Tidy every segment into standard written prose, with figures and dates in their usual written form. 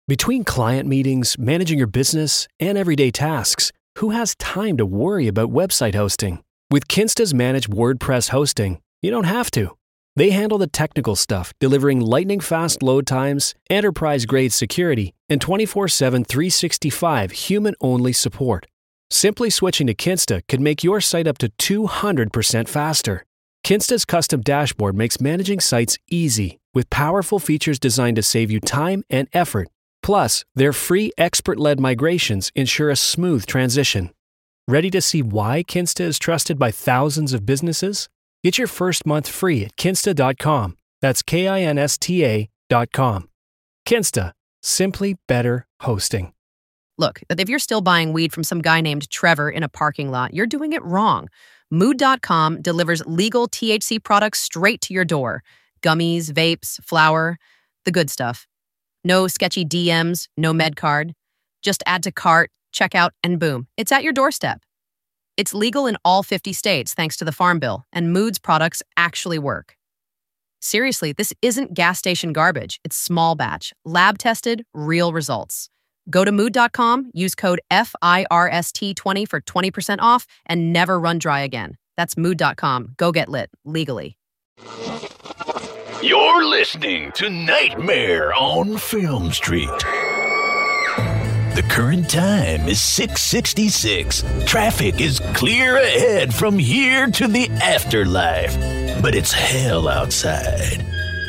Between client meetings, managing your business, and everyday tasks, who has time to worry about website hosting? With Kinsta's managed WordPress hosting, you don't have to. They handle the technical stuff, delivering lightning-fast load times, enterprise-grade security, and 24/7 365 human-only support. Simply switching to Kinsta could make your site up to 200% faster. Kinsta's custom dashboard makes managing sites easy, with powerful features designed to save you time and effort. Plus, their free expert-led migrations ensure a smooth transition. Ready to see why Kinsta is trusted by thousands of businesses? Get your first month free at kinsta.com. That's KINSTA.com. Kinsta. Simply better hosting. Look, if you're still buying weed from some guy named Trevor in a parking lot, you're doing it wrong. Mood.com delivers legal THC products straight to your door. Gummies, vapes, flour, the good stuff. No sketchy DMs, no med card. Just add to cart, check out, and boom, it's at your doorstep. It's legal in all 50 states thanks to the Farm Bill, and Mood's products actually work. Seriously, this isn't gas station garbage. It's small batch, lab-tested, real results. Go to mood.com, use code FIRST20 for 20% off, and never run dry again. That's mood.com. Go get lit, legally. You're listening to Nightmare on Film Street. The current time is 6:66. Traffic is clear ahead from here to the afterlife, but it's hell outside.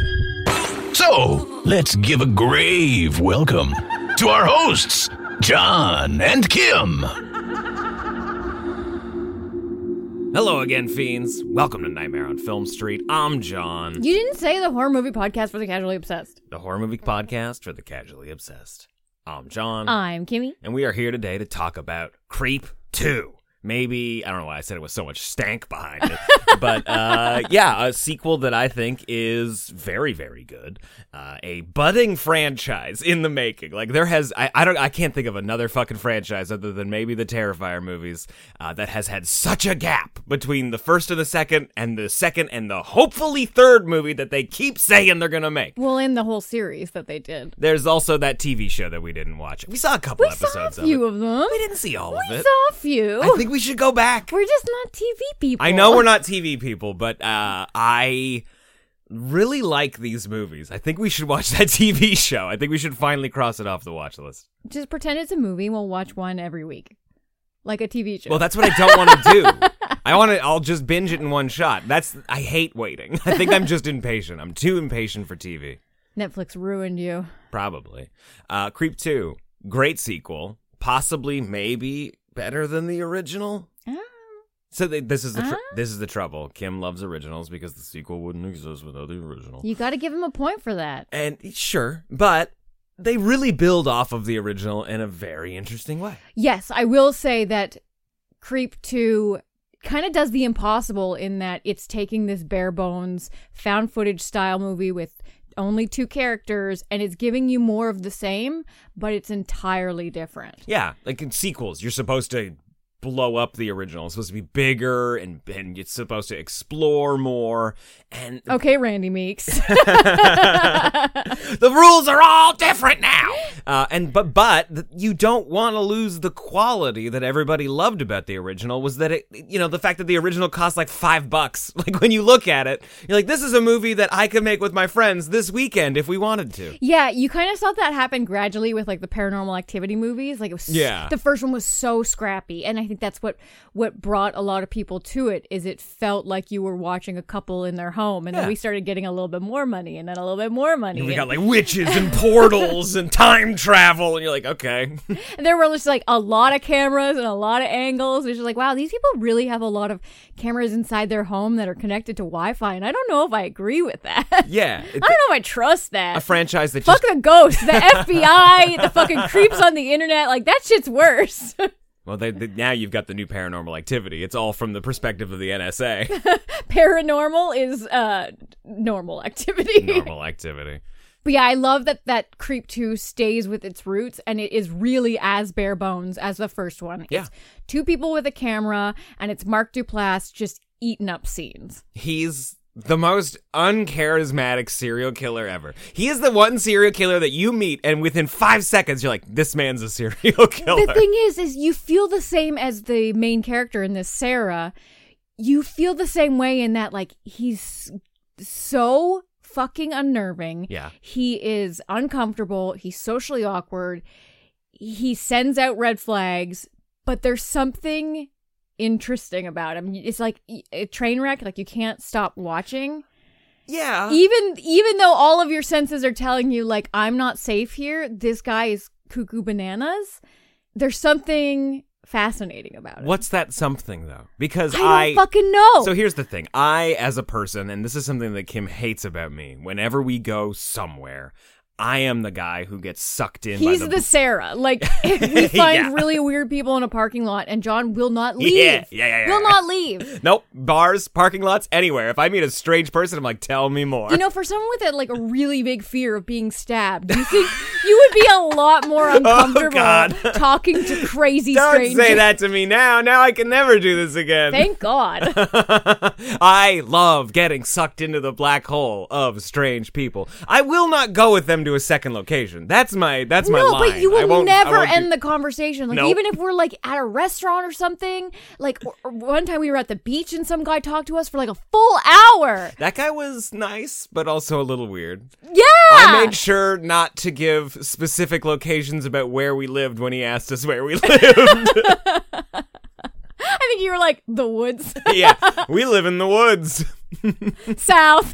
So, let's give a grave welcome to our hosts, John and Kim. Hello again, fiends. Welcome to Nightmare on Film Street. I'm John. You didn't say the horror movie podcast for the casually obsessed. The horror movie podcast for the casually obsessed. I'm John. I'm Kimmy. And we are here today to talk about Creep 2. Maybe, I don't know why I said it with so much stank behind it. But, yeah, a sequel that I think is very, very good. A budding franchise in the making. Like, there has, I can't think of another fucking franchise other than maybe the Terrifier movies that has had such a gap between the first and the second and the hopefully third movie that they keep saying they're gonna make. Well, in the whole series that they did. There's also that TV show that we didn't watch. We saw a couple episodes of it. We saw a few of them. We didn't see all of it. We saw a few. I think we should go back. We're just not TV people. I know we're not TV people, but I really like these movies. I think we should watch that TV show. I think we should finally cross it off the watch list. Just pretend it's a movie and we'll watch one every week. Like a TV show. Well, that's what I don't want to do. I'll just binge it in one shot. I hate waiting. I think I'm just impatient. I'm too impatient for TV. Netflix ruined you. Probably. Creep 2, great sequel. Possibly, maybe better than the original. So this is the trouble. Kim loves originals because the sequel wouldn't exist without the original. You got to give him a point for that. And sure, but they really build off of the original in a very interesting way. Yes, I will say that Creep 2 kind of does the impossible in that it's taking this bare bones found footage style movie with only two characters, and it's giving you more of the same, but it's entirely different. Yeah, like in sequels, you're supposed to blow up the original. It's supposed to be bigger, and it's supposed to explore more. And okay, Randy Meeks. The rules are all different now. But you don't want to lose the quality that everybody loved about the original. Was that the fact that the original cost like $5. Like when you look at it, you're like, this is a movie that I could make with my friends this weekend if we wanted to. Yeah, you kind of saw that happen gradually with like the Paranormal Activity movies. Like it was, the first one was so scrappy, and I think that's what brought a lot of people to it. Is it felt like you were watching a couple in their home, and then we started getting a little bit more money, and then a little bit more money. And we got like witches and portals and time travel, and you're like, okay. And there were just like a lot of cameras and a lot of angles. It's just like, wow, these people really have a lot of cameras inside their home that are connected to Wi-Fi, and I don't know if I agree with that. Yeah, I don't know if I trust that. A franchise that fuck the ghosts, the FBI, the fucking creeps on the internet. Like that shit's worse. Well, now you've got the new Paranormal Activity. It's all from the perspective of the NSA. Paranormal is normal activity. Normal activity. But yeah, I love that Creep 2 stays with its roots, and it is really as bare bones as the first one. Yeah. It's two people with a camera, and it's Mark Duplass just eating up scenes. He's the most uncharismatic serial killer ever. He is the one serial killer that you meet, and within 5 seconds, you're like, this man's a serial killer. The thing is you feel the same as the main character in this, Sarah. You feel the same way in that, like, he's so fucking unnerving. Yeah. He is uncomfortable. He's socially awkward. He sends out red flags, but there's something interesting about him. It's like a train wreck, like you can't stop watching. Yeah. Even though all of your senses are telling you, like, I'm not safe here, this guy is cuckoo bananas, there's something fascinating about it. What's that something, though? Because I don't fucking know. So here's the thing. I, as a person, and this is something that Kim hates about me, whenever we go somewhere, I am the guy who gets sucked in. He's the Sarah. Like, if we find really weird people in a parking lot, and John will not leave. Yeah. Will not leave. Nope. Bars, parking lots, anywhere. If I meet a strange person, I'm like, tell me more. You know, for someone with a really big fear of being stabbed, you think you would be a lot more uncomfortable talking to crazy strangers. Don't say that to me now. Now I can never do this again. Thank God. I love getting sucked into the black hole of strange people. I will not go with them to a second location. That's my line. No, but you will never end the conversation. Like, nope. Even if we're like at a restaurant or something, like or one time we were at the beach and some guy talked to us for like a full hour. That guy was nice, but also a little weird. Yeah. I made sure not to give specific locations about where we lived when he asked us where we lived. I think you were like, the woods. Yeah, we live in the woods. South.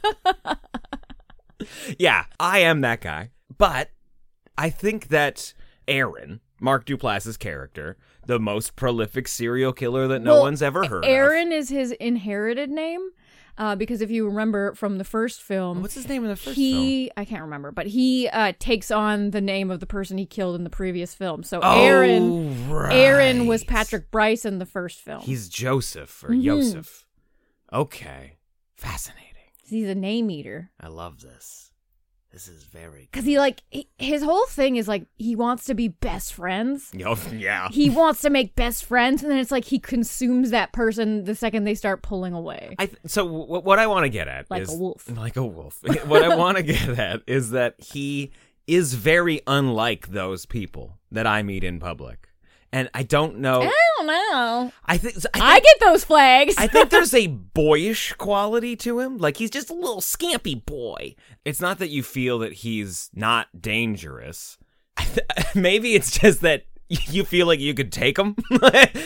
Yeah, I am that guy. But I think that Aaron, Mark Duplass's character, the most prolific serial killer that no one's ever heard of. Aaron is his inherited name. Because if you remember from the first film... What's his name in the first film? I can't remember, but he takes on the name of the person he killed in the previous film. So Aaron was Patrick Bryce in the first film. He's Joseph, or Yosef. Okay. Fascinating. He's a name eater. I love this. This is very good. Because his whole thing is like, he wants to be best friends. Oh, yeah. He wants to make best friends, and then it's like he consumes that person the second they start pulling away. So what I want to get at like is... a wolf. Like a wolf. What I want to get at is that he is very unlike those people that I meet in public. And I don't know. I don't know. I think I get those flags. I think there's a boyish quality to him. Like, he's just a little scampy boy. It's not that you feel that he's not dangerous. Maybe it's just that you feel like you could take him. You're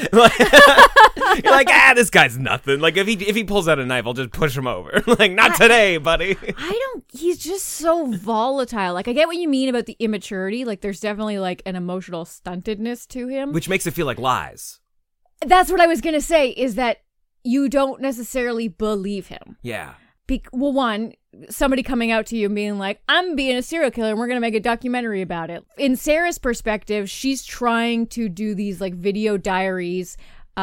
like, this guy's nothing. Like, if he pulls out a knife, I'll just push him over. Like, not today, buddy. He's just so volatile. Like, I get what you mean about the immaturity. Like, there's definitely, like, an emotional stuntedness to him. Which makes it feel like lies. That's what I was going to say, is that you don't necessarily believe him. Yeah. Well, one, somebody coming out to you and being like, I'm being a serial killer and we're going to make a documentary about it. In Sarah's perspective, she's trying to do these like video diaries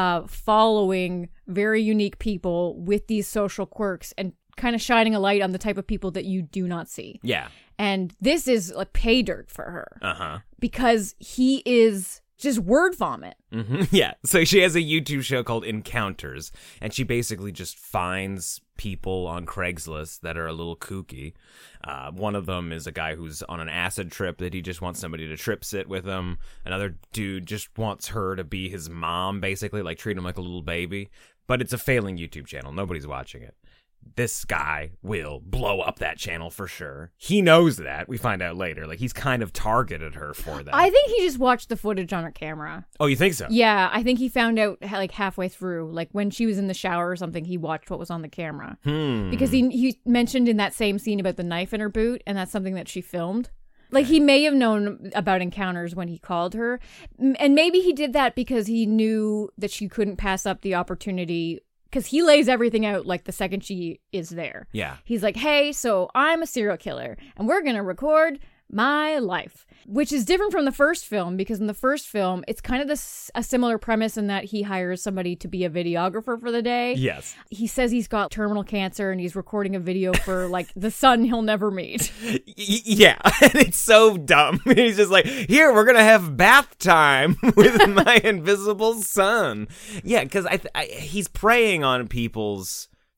following very unique people with these social quirks and kind of shining a light on the type of people that you do not see. Yeah. And this is like pay dirt for her. Uh-huh. Because he is just word vomit. Mm-hmm. Yeah. So she has a YouTube show called Encounters, and she basically just finds people on Craigslist that are a little kooky. One of them is a guy who's on an acid trip that he just wants somebody to trip sit with him. Another dude just wants her to be his mom, basically, like treat him like a little baby. But it's a failing YouTube channel. Nobody's watching it. This guy will blow up that channel for sure. He knows that. We find out later. Like, he's kind of targeted her for that. I think he just watched the footage on her camera. Oh, you think so? Yeah, I think he found out like halfway through. Like, when she was in the shower or something, he watched what was on the camera. Because he mentioned in that same scene about the knife in her boot, and that's something that she filmed. Like, he may have known about Encounters when he called her. And maybe he did that because he knew that she couldn't pass up the opportunity. Because he lays everything out like the second she is there. Yeah. He's like, hey, so I'm a serial killer and we're going to record my life. Which is different from the first film, because in the first film, it's kind of a similar premise in that he hires somebody to be a videographer for the day. Yes. He says he's got terminal cancer and he's recording a video for like the son he'll never meet. Yeah. And it's so dumb. He's just like, here, we're going to have bath time with my invisible son. Yeah, because he's preying on people's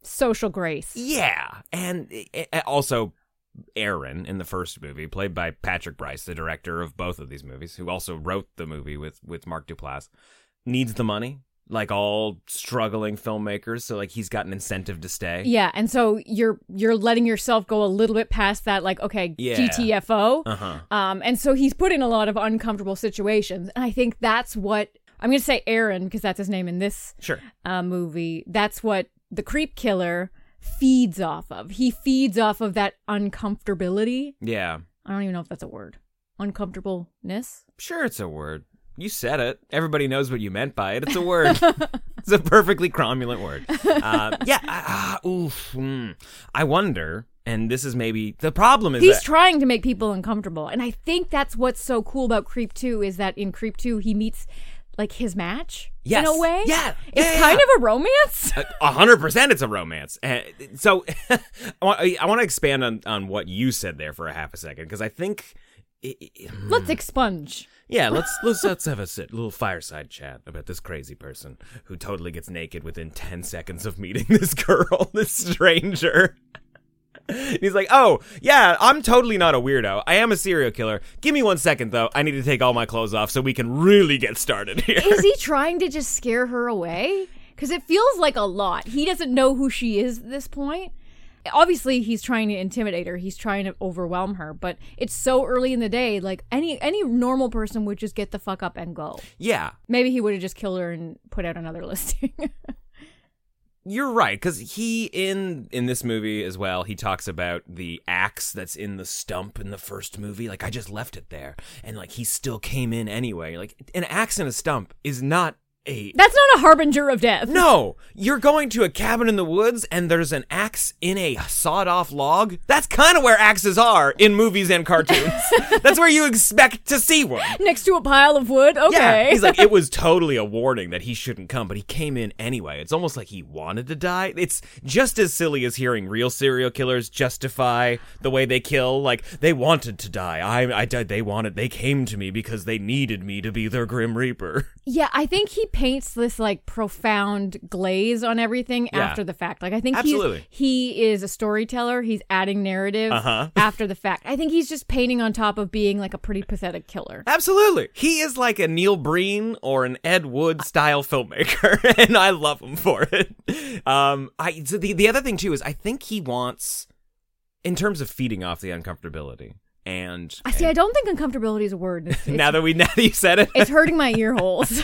social grace. Yeah. And also Aaron in the first movie, played by Patrick Brice, the director of both of these movies, who also wrote the movie with Mark Duplass, needs the money. Like all struggling filmmakers, so like he's got an incentive to stay. Yeah, and so you're letting yourself go a little bit past that, like, okay, GTFO. And so he's put in a lot of uncomfortable situations, and I think that's what I'm going to say. Aaron, because that's his name in this movie. That's what the creep killer feeds off of. He feeds off of that uncomfortability. Yeah, I don't even know if that's a word. Uncomfortableness. Sure, it's a word. You said it. Everybody knows what you meant by it. It's a word. It's a perfectly cromulent word. I wonder, and this is maybe the problem is he's trying to make people uncomfortable, and I think that's what's so cool about Creep 2 is that in Creep 2 he meets like his match in a way. Yeah, it's kind of a romance. 100%, it's a romance. So I want to expand on what you said there for a half a second because I think. Let's expunge. Yeah, let's have a little fireside chat about this crazy person who totally gets naked within 10 seconds of meeting this girl, this stranger. He's like, oh, yeah, I'm totally not a weirdo. I am a serial killer. Give me 1 second, though. I need to take all my clothes off so we can really get started here. Is he trying to just scare her away? Because it feels like a lot. He doesn't know who she is at this point. Obviously, he's trying to intimidate her. He's trying to overwhelm her. But it's so early in the day, like any normal person would just get the fuck up and go. Yeah. Maybe he would have just killed her and put out another listing. You're right, because he, in this movie as well, he talks about the axe that's in the stump in the first movie. Like, I just left it there. And, like, he still came in anyway. Like, an axe in a stump is not That's not a harbinger of death. No, you're going to a cabin in the woods and there's an axe in a sawed-off log. That's kind of where axes are in movies and cartoons. That's where you expect to see one. Next to a pile of wood? Okay. Yeah, he's like, it was totally a warning that he shouldn't come, but he came in anyway. It's almost like he wanted to die. It's just as silly as hearing real serial killers justify the way they kill. Like, they wanted to die. I died. They came to me because they needed me to be their Grim Reaper. Yeah, I think he paints this like profound glaze on everything after the fact. Like, I think he is a storyteller. He's adding narrative after the fact. I think he's just painting on top of being like a pretty pathetic killer. Absolutely. He is like a Neil Breen or an Ed Wood style filmmaker, and I love him for it. So the other thing too is I think he wants, in terms of feeding off the uncomfortability. And I don't think uncomfortability is a word. Now that you said it, it's hurting my ear holes.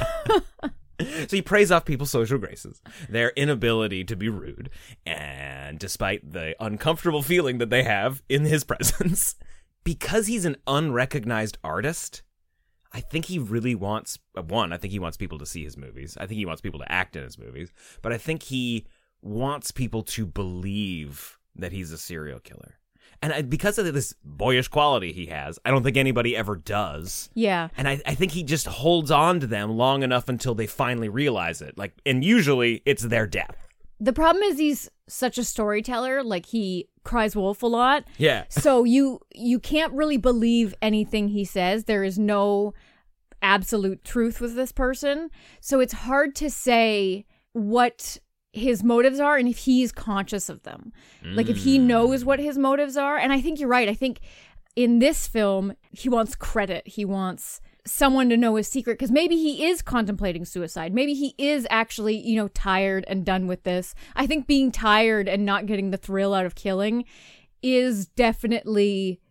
So he prays off people's social graces, their inability to be rude, and despite the uncomfortable feeling that they have in his presence, because he's an unrecognized artist, I think he really wants, I think he wants people to see his movies. I think he wants people to act in his movies, but I think he wants people to believe that he's a serial killer. And because of this boyish quality he has, I don't think anybody ever does. Yeah. And I think he just holds on to them long enough until they finally realize it. Like, and usually it's their death. The problem is he's such a storyteller. Like, he cries wolf a lot. Yeah. So you can't really believe anything he says. There is no absolute truth with this person. So it's hard to say what his motives are and if he's conscious of them. Like, if he knows what his motives are. And I think you're right. I think in this film, he wants credit. He wants someone to know his secret, because maybe he is contemplating suicide. Maybe he is actually, tired and done with this. I think being tired and not getting the thrill out of killing is definitely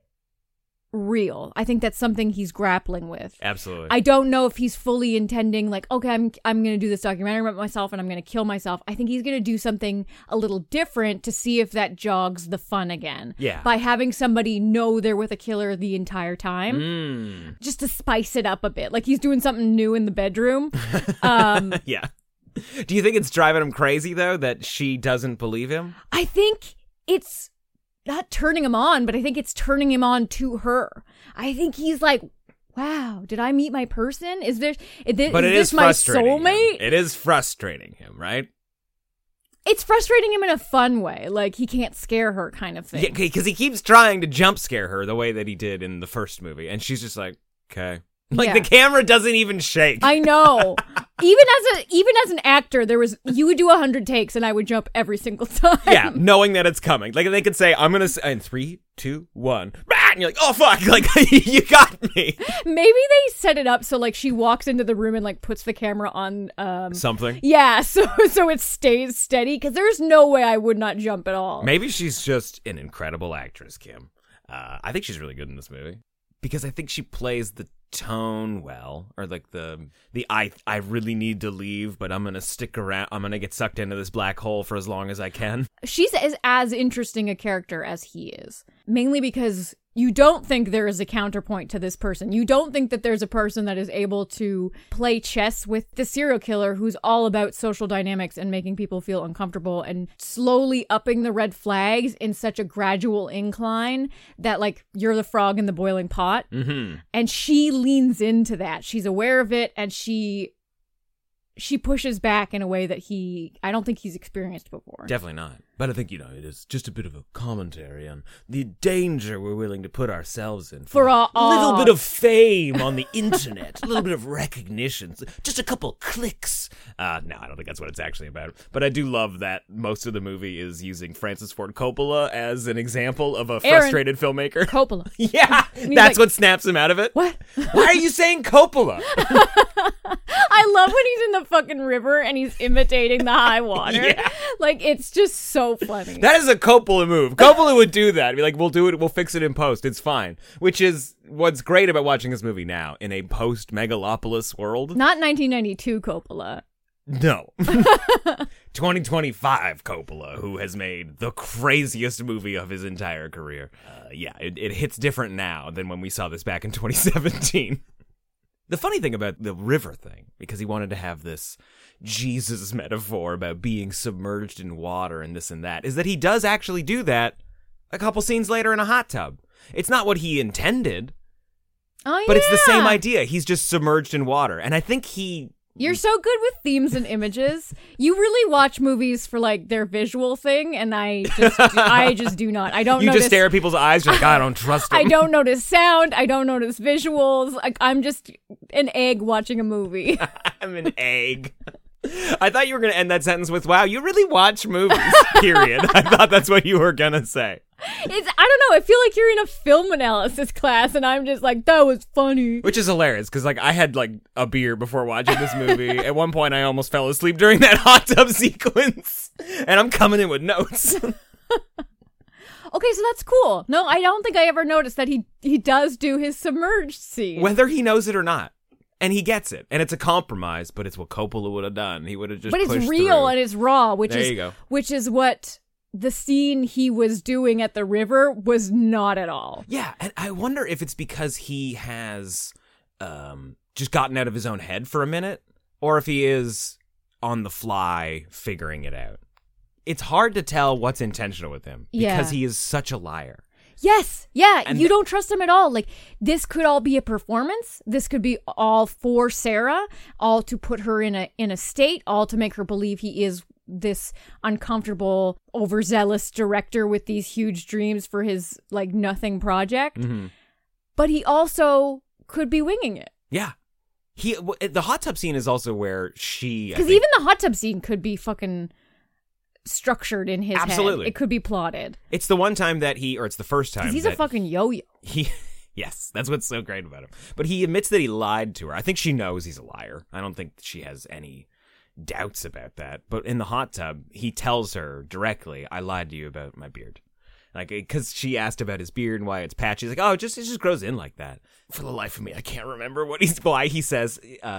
real. I think that's something he's grappling with. Absolutely. I don't know if he's fully intending, like, okay, I'm going to do this documentary about myself and I'm going to kill myself. I think he's going to do something a little different to see if that jogs the fun again. Yeah. By having somebody know they're with a killer the entire time. Just to spice it up a bit. Like, he's doing something new in the bedroom. Yeah. Do you think it's driving him crazy, though, that she doesn't believe him? I think it's not turning him on, but I think it's turning him on to her. I think he's like, wow, did I meet my person? Is this my soulmate? It is frustrating him, right? It's frustrating him in a fun way. Like, he can't scare her kind of thing. Yeah, because he keeps trying to jump scare her the way that he did in the first movie. And she's just like, okay. Like, the camera doesn't even shake. I know. Even as an actor, you would do 100 takes and I would jump every single time. Yeah, knowing that it's coming. Like they could say, I'm gonna say in 3, 2, 1, and you're like, oh fuck, like you got me. Maybe they set it up so like she walks into the room and like puts the camera on something. Yeah, so it stays steady because there's no way I would not jump at all. Maybe she's just an incredible actress, Kim. I think she's really good in this movie because I think she plays the tone well, or like the I really need to leave, but I'm gonna stick around. I'm gonna get sucked into this black hole for as long as I can. She's as interesting a character as he is, mainly because you don't think there is a counterpoint to this person. You don't think that there's a person that is able to play chess with the serial killer who's all about social dynamics and making people feel uncomfortable and slowly upping the red flags in such a gradual incline that like you're the frog in the boiling pot. Mm-hmm. And she leans into that. She's aware of it and she pushes back in a way that I don't think he's experienced before. Definitely not. But I think, it is just a bit of a commentary on the danger we're willing to put ourselves in for a little bit of fame on the internet, a little bit of recognition, just a couple clicks. No, I don't think that's what it's actually about. But I do love that most of the movie is using Francis Ford Coppola as an example of a frustrated filmmaker. Coppola. Yeah, that's what snaps him out of it. What? Why are you saying Coppola? I love when he's in the fucking river and he's imitating the high water. Yeah. Like, it's just so funny. That is a Coppola move. Coppola would do that. Be like, we'll do it. We'll fix it in post. It's fine. Which is what's great about watching this movie now in a post-Megalopolis world. Not 1992 Coppola. No. 2025 Coppola, who has made the craziest movie of his entire career. It hits different now than when we saw this back in 2017. The funny thing about the river thing, because he wanted to have this Jesus metaphor about being submerged in water and this and that, is that he does actually do that a couple scenes later in a hot tub. It's not what he intended, but it's the same idea. He's just submerged in water. And I think You're so good with themes and images. You really watch movies for like their visual thing, and I just do not. I don't. You just stare at people's eyes. You're like, I don't trust them. I don't notice sound. I don't notice visuals. Like I'm just an egg watching a movie. I'm an egg. I thought you were going to end that sentence with, wow, you really watch movies, period. I thought that's what you were going to say. I don't know. I feel like you're in a film analysis class, and I'm just like, that was funny. Which is hilarious, because like I had like a beer before watching this movie. At one point, I almost fell asleep during that hot tub sequence, and I'm coming in with notes. Okay, so that's cool. No, I don't think I ever noticed that he does do his submerged scene. Whether he knows it or not. And he gets it. And it's a compromise, but it's what Coppola would have done. He would have just pushed through. But it's real and it's raw, which is what the scene he was doing at the river was not at all. Yeah, and I wonder if it's because he has just gotten out of his own head for a minute, or if he is on the fly figuring it out. It's hard to tell what's intentional with him because he is such a liar. Yes. Yeah. And you don't trust him at all. Like, this could all be a performance. This could be all for Sarah, all to put her in a state, all to make her believe he is this uncomfortable, overzealous director with these huge dreams for his, like, nothing project. Mm-hmm. But he also could be winging it. Yeah. The hot tub scene is also where she... Because even the hot tub scene could be fucking... structured in his head. It could be plotted. It's the one time that it's the first time. He's a fucking yo-yo. Yes, that's what's so great about him. But he admits that he lied to her. I think she knows he's a liar. I don't think she has any doubts about that. But in the hot tub, he tells her directly, I lied to you about my beard. Like, because she asked about his beard and why it's patchy. He's like, oh, it just grows in like that. For the life of me, I can't remember why he says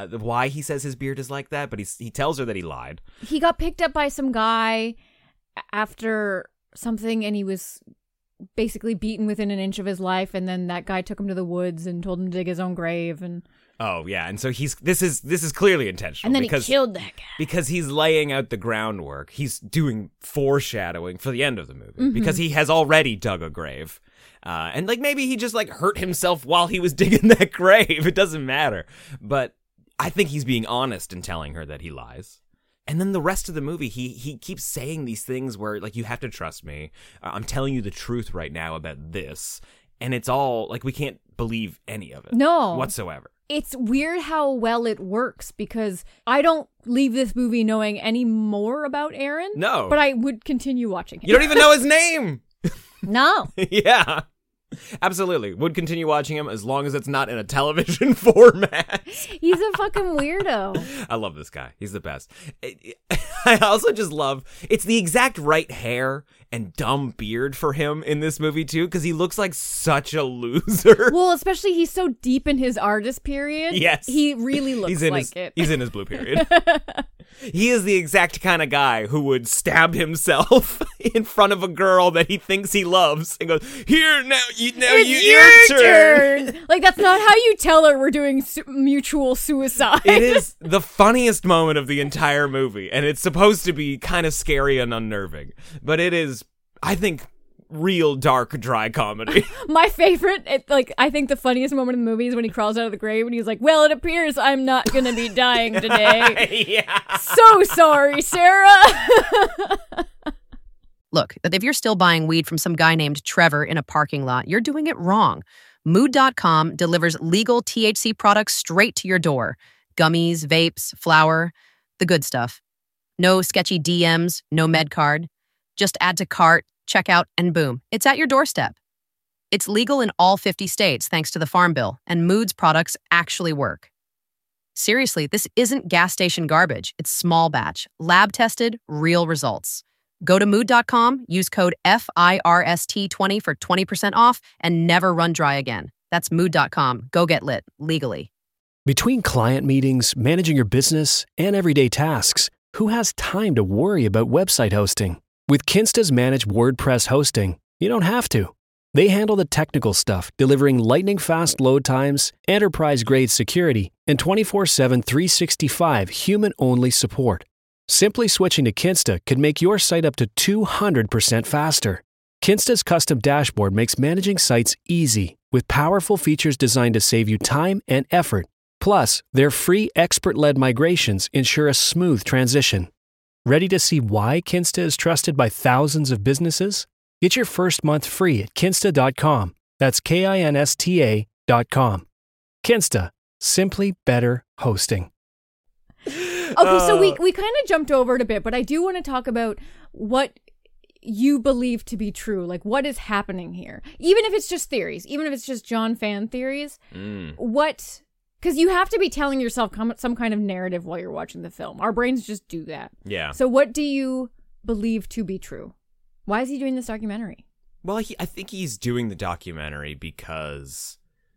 his beard is like that. But he tells her that he lied. He got picked up by some guy after something, and he was basically beaten within an inch of his life. And then that guy took him to the woods and told him to dig his own grave. And oh yeah, and so this is clearly intentional. And then he killed that guy because he's laying out the groundwork. He's doing foreshadowing for the end of the movie because he has already dug a grave, and like maybe he just like hurt himself while he was digging that grave. It doesn't matter, but I think he's being honest in telling her that he lies. And then the rest of the movie, he keeps saying these things where like you have to trust me. I'm telling you the truth right now about this, and it's all like we can't believe any of it, whatsoever. it's weird how well it works because I don't leave this movie knowing any more about Aaron. No. But I would continue watching it. You don't even know his name. No. Yeah. Absolutely. Would continue watching him as long as it's not in a television format. He's a fucking weirdo. I love this guy. He's the best. I also just love, it's the exact right hair and dumb beard for him in this movie too, because he looks like such a loser. Well, especially he's so deep in his artist period. Yes. He really looks like it. He's in his blue period. He is the exact kind of guy who would stab himself in front of a girl that he thinks he loves and goes, "Here, now your turn." Like, that's not how you tell her we're doing mutual suicide. It is the funniest moment of the entire movie, and it's supposed to be kind of scary and unnerving. But it is, I think, real dark, dry comedy. My favorite, I think the funniest moment in the movie is when he crawls out of the grave and he's like, "Well, it appears I'm not going to be dying today." Yeah. So sorry, Sarah. Look, if you're still buying weed from some guy named Trevor in a parking lot, you're doing it wrong. Mood.com delivers legal THC products straight to your door. Gummies, vapes, flour, the good stuff. No sketchy DMs, no med card. Just add to cart, checkout, and boom, it's at your doorstep. It's legal in all 50 states thanks to the Farm Bill, and Mood's products actually work. Seriously, this isn't gas station garbage. It's small batch, lab-tested, real results. Go to Mood.com, use code FIRST20 for 20% off, and never run dry again. That's Mood.com. Go get lit, legally. Between client meetings, managing your business, and everyday tasks, who has time to worry about website hosting? With Kinsta's managed WordPress hosting, you don't have to. They handle the technical stuff, delivering lightning-fast load times, enterprise-grade security, and 24/7 365 human-only support. Simply switching to Kinsta could make your site up to 200% faster. Kinsta's custom dashboard makes managing sites easy, with powerful features designed to save you time and effort. Plus, their free expert-led migrations ensure a smooth transition. Ready to see why Kinsta is trusted by thousands of businesses? Get your first month free at Kinsta.com. That's KINSTA.com. Kinsta. Simply better hosting. Okay, so we kind of jumped over it a bit, but I do want to talk about what you believe to be true. Like, what is happening here? Even if it's just theories, even if it's just John fan theories, what... Because you have to be telling yourself some kind of narrative while you're watching the film. Our brains just do that. Yeah. So what do you believe to be true? Why is he doing this documentary? Well, I think he's doing the documentary because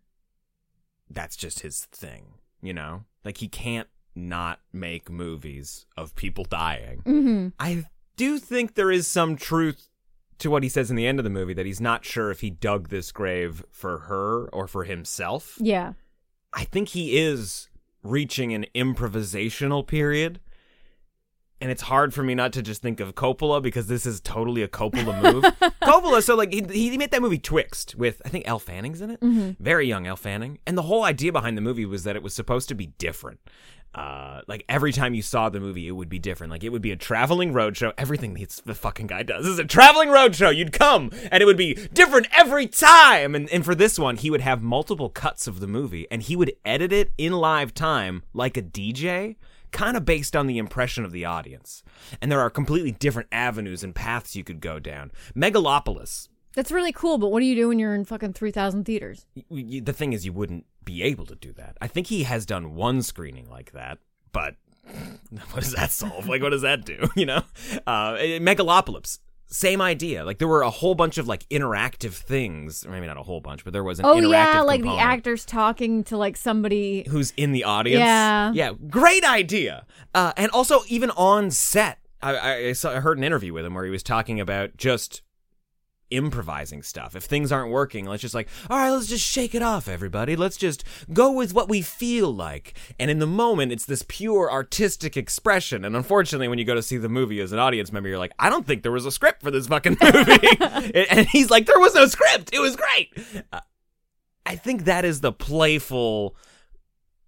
that's just his thing, you know? Like, he can't not make movies of people dying. Mm-hmm. I do think there is some truth to what he says in the end of the movie, that he's not sure if he dug this grave for her or for himself. Yeah. I think he is reaching an improvisational period, and it's hard for me not to just think of Coppola, because this is totally a Coppola move. Coppola, so like he made that movie Twixt with, I think Elle Fanning's in it, very young Elle Fanning, and the whole idea behind the movie was that it was supposed to be different. Like every time you saw the movie, it would be different. Like it would be a traveling roadshow. Everything the fucking guy does is a traveling roadshow. You'd come and it would be different every time. And for this one, he would have multiple cuts of the movie and he would edit it in live time like a DJ, kind of based on the impression of the audience. And there are completely different avenues and paths you could go down. Megalopolis. That's really cool, but what do you do when you're in fucking 3,000 theaters? The thing is, you wouldn't be able to do that. I think he has done one screening like that, but what does that solve? Like, what does that do? You know? Megalopolis, same idea. Like, there were a whole bunch of, like, interactive things. Maybe not a whole bunch, but there was an interactive like component. The actors talking to, like, somebody who's in the audience. Yeah. Great idea. And also, even on set, I heard an interview with him where he was talking about just improvising stuff. If things aren't working, let's just like, all right, let's just shake it off, everybody. Let's just go with what we feel like. And in the moment, it's this pure artistic expression. And unfortunately, when you go to see the movie as an audience member, you're like, I don't think there was a script for this fucking movie. And he's like, there was no script. It was great. I think that is the playful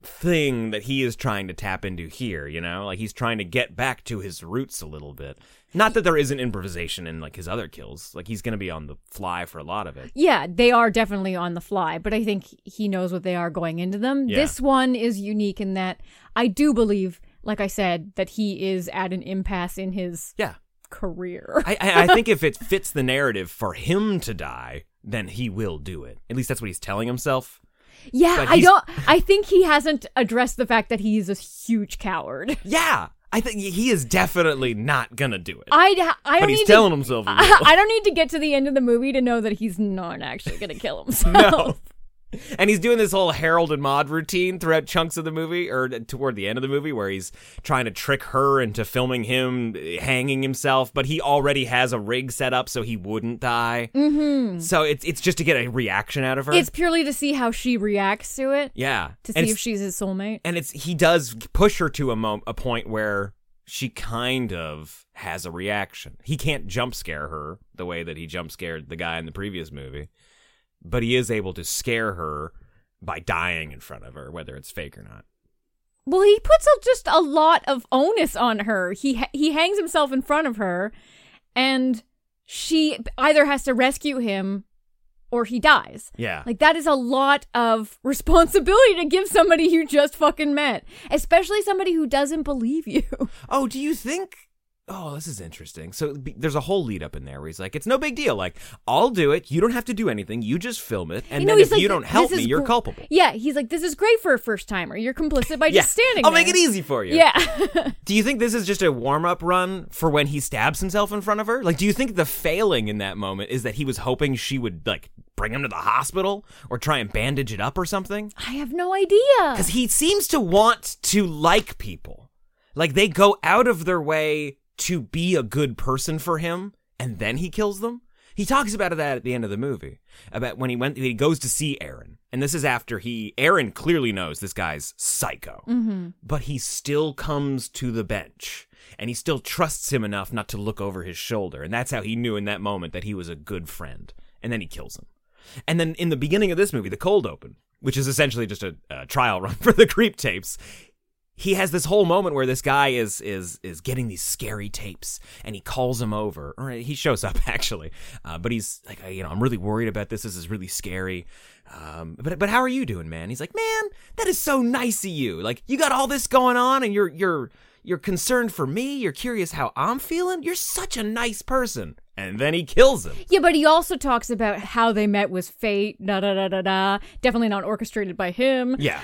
thing that he is trying to tap into here, you know? Like, he's trying to get back to his roots a little bit. Not that there isn't improvisation in, like, his other kills. Like, he's going to be on the fly for a lot of it. Yeah, they are definitely on the fly, but I think he knows what they are going into them. Yeah. This one is unique in that I do believe, like I said, that he is at an impasse in his career. I think if it fits the narrative for him to die, then he will do it. At least that's what he's telling himself. Yeah, I think he hasn't addressed the fact that he's a huge coward. Yeah, I think he is definitely not gonna do it. But he's telling himself. I don't need to get to the end of the movie to know that he's not actually gonna kill himself. No. And he's doing this whole Harold and Maude routine throughout chunks of the movie, or toward the end of the movie, where he's trying to trick her into filming him hanging himself, but he already has a rig set up so he wouldn't die. Mm-hmm. So it's just to get a reaction out of her. It's purely to see how she reacts to it. Yeah. To see if she's his soulmate. And he does push her to a point where she kind of has a reaction. He can't jump scare her the way that he jump scared the guy in the previous movie. But he is able to scare her by dying in front of her, whether it's fake or not. Well, he puts just a lot of onus on her. He hangs himself in front of her, and she either has to rescue him or he dies. Yeah. Like, that is a lot of responsibility to give somebody you just fucking met, especially somebody who doesn't believe you. Oh, do you think... Oh, this is interesting. So there's a whole lead up in there where he's like, it's no big deal. Like, I'll do it. You don't have to do anything. You just film it. And then if you don't help me, you're culpable. Yeah, he's like, this is great for a first timer. You're complicit by just standing there. I'll make it easy for you. Yeah. Do you think this is just a warm-up run for when he stabs himself in front of her? Like, do you think the failing in that moment is that he was hoping she would, like, bring him to the hospital or try and bandage it up or something? I have no idea. Because he seems to want to like people. Like, they go out of their way to be a good person for him, and then he kills them. He talks about that at the end of the movie, about when he goes to see Aaron. And this is after Aaron clearly knows this guy's psycho, but he still comes to the bench, and he still trusts him enough not to look over his shoulder. And that's how he knew in that moment that he was a good friend. And then he kills him. And then in the beginning of this movie, the cold open, which is essentially just a trial run for the creep tapes, he has this whole moment where this guy is getting these scary tapes, and he calls him over, or he shows up actually, but he's like, I'm really worried about this. This is really scary. But how are you doing, man? He's like, man, that is so nice of you. Like, you got all this going on, and you're concerned for me. You're curious how I'm feeling. You're such a nice person. And then he kills him. Yeah, but he also talks about how they met was fate. Definitely not orchestrated by him. Yeah.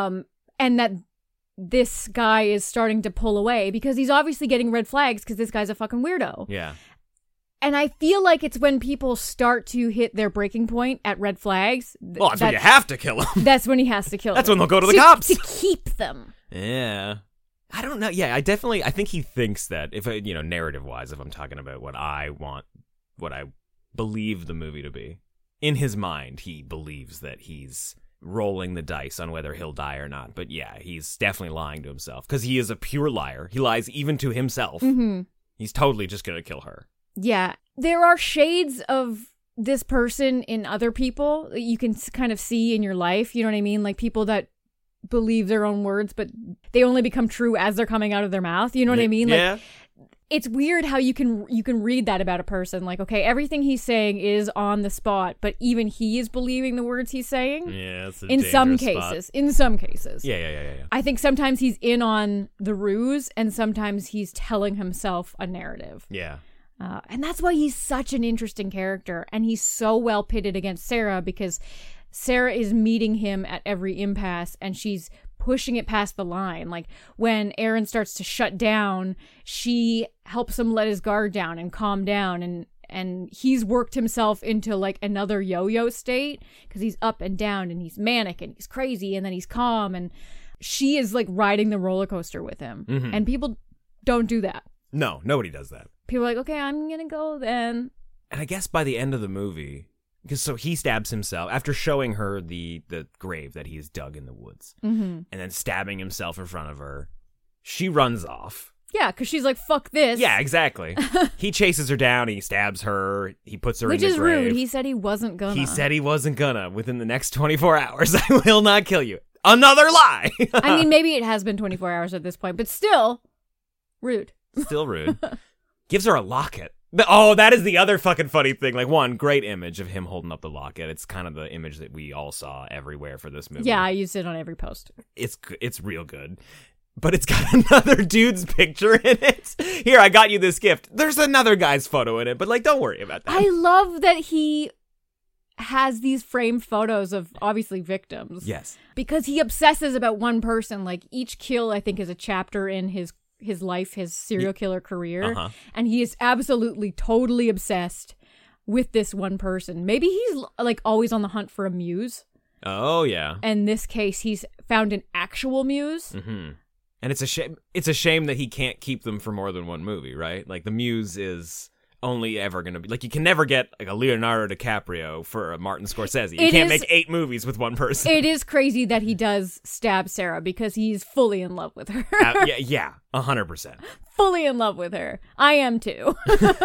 And that this guy is starting to pull away because he's obviously getting red flags because this guy's a fucking weirdo. Yeah. And I feel like it's when people start to hit their breaking point at red flags. Well, that's when you have to kill them. That's when he has to kill them. That's when they'll go to the cops. To keep them. Yeah. I don't know. Yeah, I think he thinks that, if narrative-wise, if I'm talking about what I want, what I believe the movie to be, in his mind, he believes that he's rolling the dice on whether he'll die or not. But yeah, he's definitely lying to himself because he is a pure liar. He lies even to himself. Mm-hmm. He's totally just going to kill her. Yeah. There are shades of this person in other people that you can kind of see in your life. You know what I mean? Like people that believe their own words, but they only become true as they're coming out of their mouth. You know what I mean? Yeah. Like, it's weird how you can read that about a person. Like, okay, everything he's saying is on the spot, but even he is believing the words he's saying. Yeah, it's in some cases. Spot. In some cases. Yeah. I think sometimes he's in on the ruse, and sometimes he's telling himself a narrative. Yeah. And that's why he's such an interesting character, and he's so well pitted against Sarah because Sarah is meeting him at every impasse, and she's pushing it past the line. Like when Aaron starts to shut down, she helps him let his guard down and calm down, and he's worked himself into like another yo-yo state because he's up and down and he's manic and he's crazy and then he's calm, and she is like riding the roller coaster with him. Mm-hmm. And people don't do that. No, nobody does that. People are like, okay, I'm gonna go then. And I guess by the end of the movie, because so he stabs himself after showing her the grave that he's dug in the woods, and then stabbing himself in front of her. She runs off. Yeah, because she's like, fuck this. Yeah, exactly. He chases her down. He stabs her. He puts her in the grave. Which is rude. He said he wasn't gonna. He said he wasn't gonna. Within the next 24 hours, I will not kill you. Another lie. I mean, maybe it has been 24 hours at this point, but still rude. Still rude. Gives her a locket. Oh, that is the other fucking funny thing. Like, one, great image of him holding up the locket. It's kind of the image that we all saw everywhere for this movie. Yeah, I used it on every post. It's real good. But it's got another dude's picture in it. Here, I got you this gift. There's another guy's photo in it, but, like, don't worry about that. I love that he has these framed photos of, obviously, victims. Yes. Because he obsesses about one person. Like, each kill, I think, is a chapter in his life, his serial killer career. Uh-huh. And he is absolutely, totally obsessed with this one person. Maybe he's, like, always on the hunt for a muse. Oh, yeah. In this case, he's found an actual muse. Mm-hmm. And it's a shame that he can't keep them for more than one movie, right? Like, the muse is only ever going to be... Like, you can never get, like, a Leonardo DiCaprio for a Martin Scorsese. You can't make 8 movies with one person. It is crazy that he does stab Sarah because he's fully in love with her. Yeah, 100%. Fully in love with her. I am too.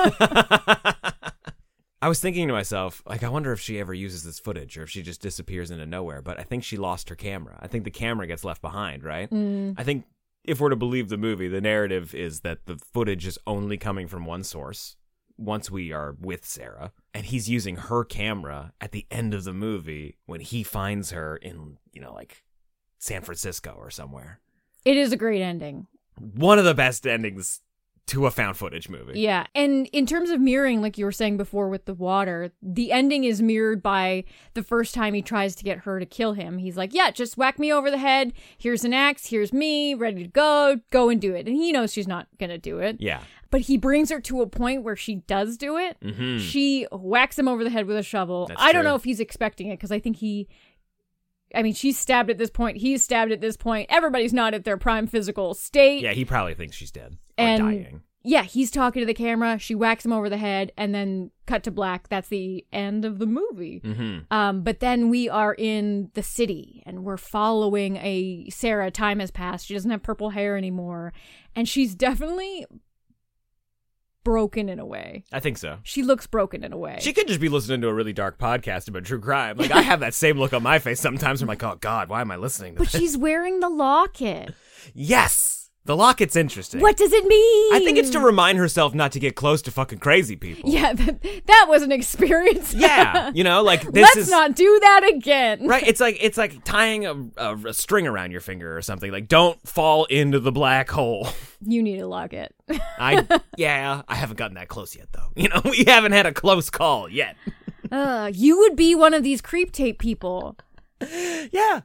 I was thinking to myself, like, I wonder if she ever uses this footage or if she just disappears into nowhere. But I think she lost her camera. I think the camera gets left behind, right? I think if we're to believe the movie, the narrative is that the footage is only coming from one source once we are with Sarah. And he's using her camera at the end of the movie when he finds her in, like San Francisco or somewhere. It is a great ending. One of the best endings to a found footage movie. Yeah. And in terms of mirroring, like you were saying before with the water, the ending is mirrored by the first time he tries to get her to kill him. He's like, yeah, just whack me over the head. Here's an axe. Here's me ready to go and do it. And he knows she's not going to do it. Yeah. But he brings her to a point where she does do it. Mm-hmm. She whacks him over the head with a shovel. I don't know if he's expecting it because I think she's stabbed at this point. He's stabbed at this point. Everybody's not at their prime physical state. Yeah, he probably thinks she's dead or dying. Yeah, he's talking to the camera. She whacks him over the head and then cut to black. That's the end of the movie. Mm-hmm. But then we are in the city and we're following a Sarah. Time has passed. She doesn't have purple hair anymore. And she's definitely broken in a way. I think so. She looks broken in a way. She could just be listening to a really dark podcast about true crime. Like, I have that same look on my face sometimes. I'm like, oh, God, why am I listening to this? But she's wearing the locket. Yes. The locket's interesting. What does it mean? I think it's to remind herself not to get close to fucking crazy people. Yeah, that was an experience. Yeah, like Let's not do that again. Right, it's like tying a string around your finger or something. Like, don't fall into the black hole. You need a locket. I haven't gotten that close yet, though. We haven't had a close call yet. You would be one of these creep tape people. Yeah.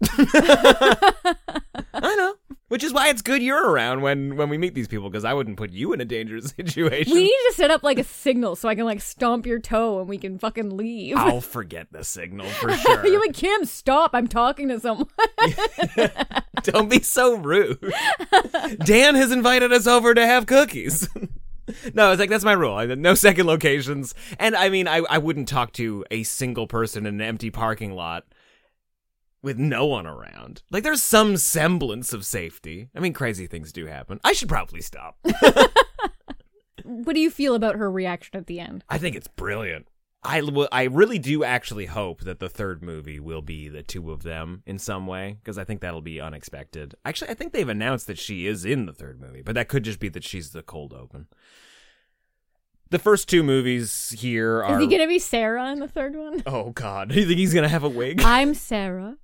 I know. Which is why it's good you're around when we meet these people, because I wouldn't put you in a dangerous situation. We need to set up like a signal so I can like stomp your toe and we can fucking leave. I'll forget the signal for sure. You're like, Kim, stop. I'm talking to someone. Don't be so rude. Dan has invited us over to have cookies. No, it's like, that's my rule. No second locations. And I mean, I wouldn't talk to a single person in an empty parking lot with no one around. Like, there's some semblance of safety. I mean, crazy things do happen. I should probably stop. What do you feel about her reaction at the end? I think it's brilliant. I really do actually hope that the third movie will be the two of them in some way, because I think that'll be unexpected. Actually, I think they've announced that she is in the third movie, but that could just be that she's the cold open. The first two movies here are... Is he going to be Sarah in the third one? Oh, God. Do you think he's going to have a wig? I'm Sarah.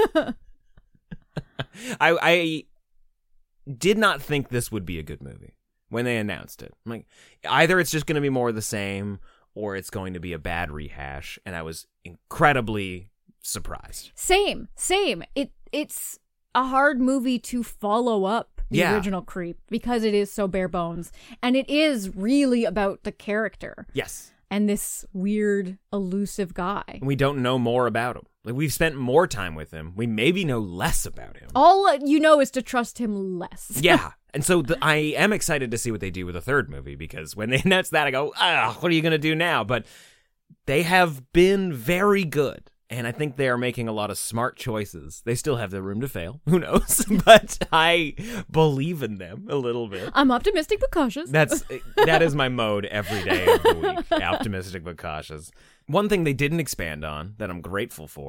I did not think this would be a good movie when they announced it. I'm like, either it's just going to be more of the same, or it's going to be a bad rehash, and I was incredibly surprised. Same. It's a hard movie to follow up the original Creep because it is so bare bones, and it is really about the character. Yes. And this weird, elusive guy. And we don't know more about him. Like, we've spent more time with him. We maybe know less about him. All you know is to trust him less. Yeah. And so I am excited to see what they do with the third movie, because when they announced that, I go, what are you going to do now? But they have been very good. And I think they are making a lot of smart choices. They still have the room to fail. Who knows? But I believe in them a little bit. I'm optimistic but cautious. That is my mode every day of the week. Optimistic but cautious. One thing they didn't expand on that I'm grateful for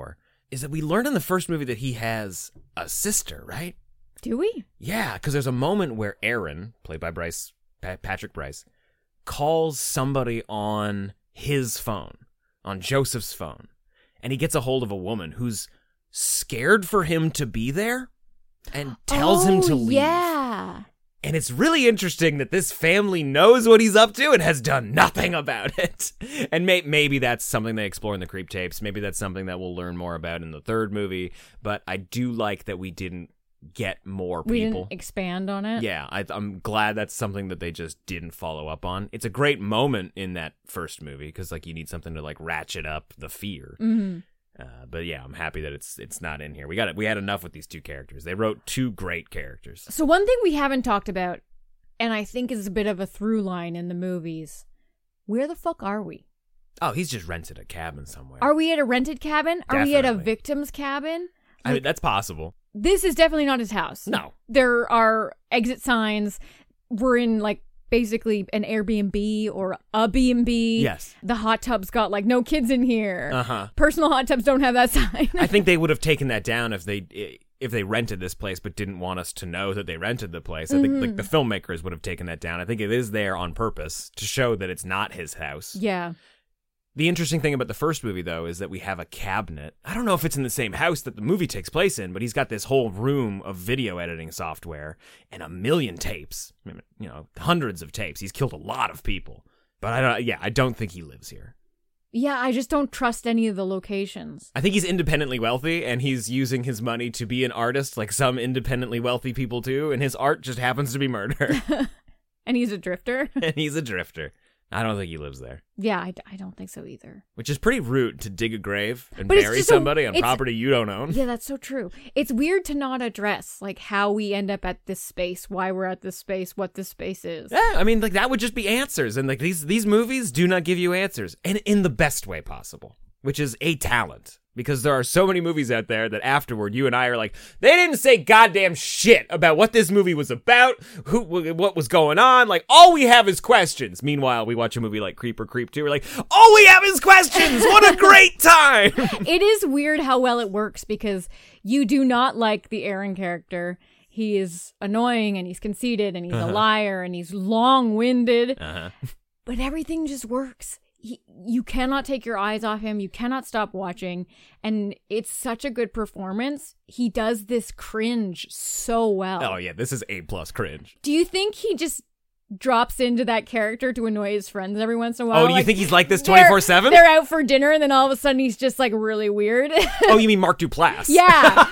is that we learned in the first movie that he has a sister, right? Do we? Yeah, because there's a moment where Aaron, played by Patrick Bryce, calls somebody on his phone, on Joseph's phone, and he gets a hold of a woman who's scared for him to be there and tells him to leave. Yeah. And it's really interesting that this family knows what he's up to and has done nothing about it. And maybe that's something they explore in the Creep tapes. Maybe that's something that we'll learn more about in the third movie. But I do like that we didn't get more people. We didn't expand on it. Yeah, I'm glad that's something that they just didn't follow up on. It's a great moment in that first movie because like you need something to like ratchet up the fear. Mm-hmm. But yeah, I'm happy that it's not in here. We had enough with these two characters. They wrote two great characters. So one thing we haven't talked about, and I think is a bit of a through line in the movies, where the fuck are we? Oh, he's just rented a cabin somewhere. Are we at a rented cabin? Are we at a Definitely. victim's cabin? I mean, that's possible. This is definitely not his house. No. There are exit signs. We're in like basically an Airbnb or a B&B. Yes. The hot tub's got like no kids in here. Uh-huh. Personal hot tubs don't have that sign. I think they would have taken that down if they rented this place but didn't want us to know that they rented the place. I think like the filmmakers would have taken that down. I think it is there on purpose to show that it's not his house. Yeah. The interesting thing about the first movie, though, is that we have a cabinet. I don't know if it's in the same house that the movie takes place in, but he's got this whole room of video editing software and 1 million tapes. You know, hundreds of tapes. He's killed a lot of people. But I don't think he lives here. Yeah, I just don't trust any of the locations. I think he's independently wealthy, and he's using his money to be an artist like some independently wealthy people do, and his art just happens to be murder. And he's a drifter? And he's a drifter. I don't think he lives there. Yeah, I don't think so either. Which is pretty rude to dig a grave and But it's bury just somebody on property you don't own. Yeah, that's so true. It's weird to not address like how we end up at this space, why we're at this space, what this space is. Yeah, I mean, like that would just be answers, and like these movies do not give you answers, and in the best way possible, which is a talent. Because there are so many movies out there that afterward you and I are like, they didn't say goddamn shit about what this movie was about, what was going on. Like, all we have is questions. Meanwhile, we watch a movie like Creep or Creep 2. We're like, all we have is questions. What a great time. It is weird how well it works because you do not like the Aaron character. He is annoying and he's conceited and he's a liar and he's long-winded. But everything just works. You cannot take your eyes off him. You cannot stop watching. And it's such a good performance. He does this cringe so well. Oh, yeah. This is A+ cringe. Do you think he just drops into that character to annoy his friends every once in a while? Oh, do you think he's like this 24/7? They're out for dinner and then all of a sudden he's just like really weird. Oh, you mean Mark Duplass? Yeah.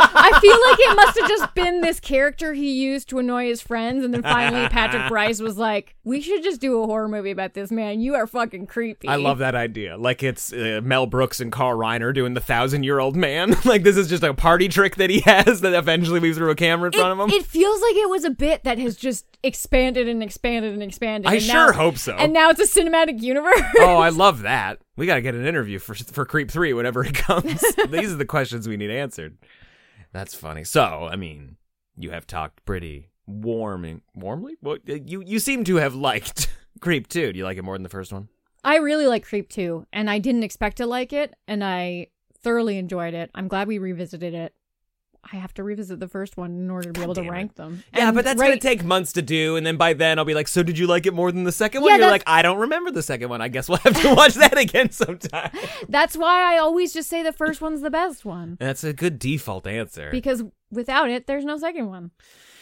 I feel like it must have just been this character he used to annoy his friends. And then finally Patrick Bryce was like, we should just do a horror movie about this, man. You are fucking creepy. I love that idea. Like it's Mel Brooks and Carl Reiner doing the 1,000-year-old man. Like this is just a party trick that he has that eventually we threw a camera in front of him. It feels like it was a bit that has just expanded and expanded and expanded. I sure hope so. And now it's a cinematic universe. Oh, I love that. We got to get an interview for Creep 3 whenever it comes. These are the questions we need answered. That's funny. So, I mean, you have talked pretty warmly? Well, you seem to have liked Creep 2. Do you like it more than the first one? I really like Creep 2, and I didn't expect to like it, and I thoroughly enjoyed it. I'm glad we revisited it. I have to revisit the first one in order to be able to rank them. Yeah, And but that's going to take months to do, and then by then I'll be like, so did you like it more than the second one? Yeah, You're like, I don't remember the second one. I guess we'll have to watch that again sometime. That's why I always just say the first one's the best one. That's a good default answer. Because without it, there's no second one.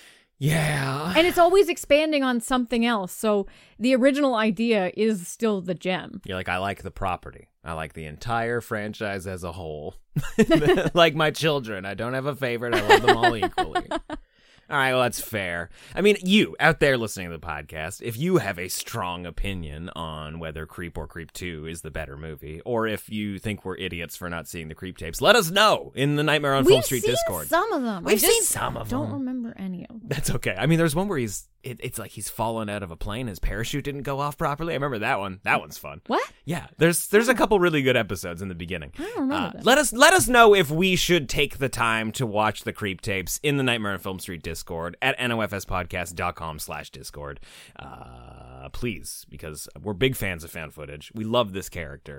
Yeah. And it's always expanding on something else. So the original idea is still the gem. You're like, I like the property. I like the entire franchise as a whole. Like my children. I don't have a favorite. I love them all equally. All right, well, that's fair. I mean, you, out there listening to the podcast, if you have a strong opinion on whether Creep or Creep 2 is the better movie, or if you think we're idiots for not seeing the Creep tapes, let us know in the Nightmare on Film Street Discord. We've seen some of them. We've seen some of them. Don't remember any of them. That's okay. I mean, there's one where it's like he's fallen out of a plane. His parachute didn't go off properly. I remember that one. That one's fun. What? Yeah, there's a couple really good episodes in the beginning. I don't remember that. Let us know if we should take the time to watch the Creep tapes in the Nightmare on Film Street Discord at nofspodcast.com/Discord. Please, because we're big fans of fan footage. We love this character.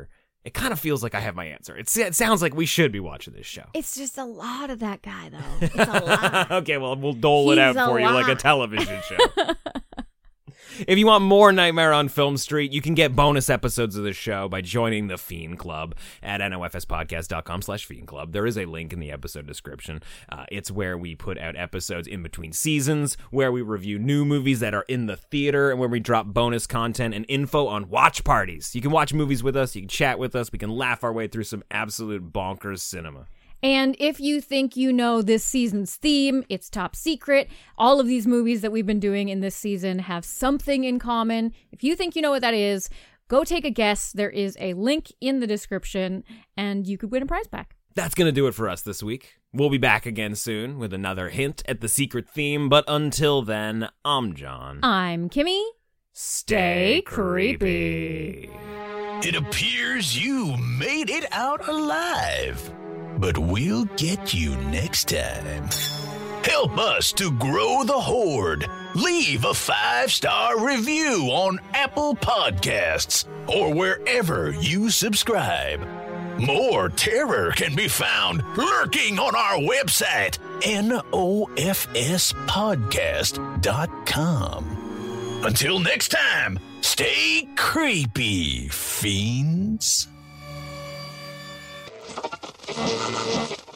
it kind of feels like I have my answer. It sounds like we should be watching this show. It's just a lot of that guy, though. It's a lot. Okay, well, we'll dole it out for you like a television show. If you want more Nightmare on Film Street, you can get bonus episodes of the show by joining the Fiend Club at nofspodcast.com/Fiend Club. There is a link in the episode description. It's where we put out episodes in between seasons, where we review new movies that are in the theater, and where we drop bonus content and info on watch parties. You can watch movies with us, you can chat with us, we can laugh our way through some absolute bonkers cinema. And if you think you know this season's theme, it's top secret. All of these movies that we've been doing in this season have something in common. If you think you know what that is, go take a guess. There is a link in the description, and you could win a prize pack. That's going to do it for us this week. We'll be back again soon with another hint at the secret theme, but until then, I'm John. I'm Kimmy. Stay creepy. It appears you made it out alive. But we'll get you next time. Help us to grow the horde. Leave a 5-star review on Apple Podcasts or wherever you subscribe. More terror can be found lurking on our website, nofspodcast.com. Until next time, stay creepy, fiends.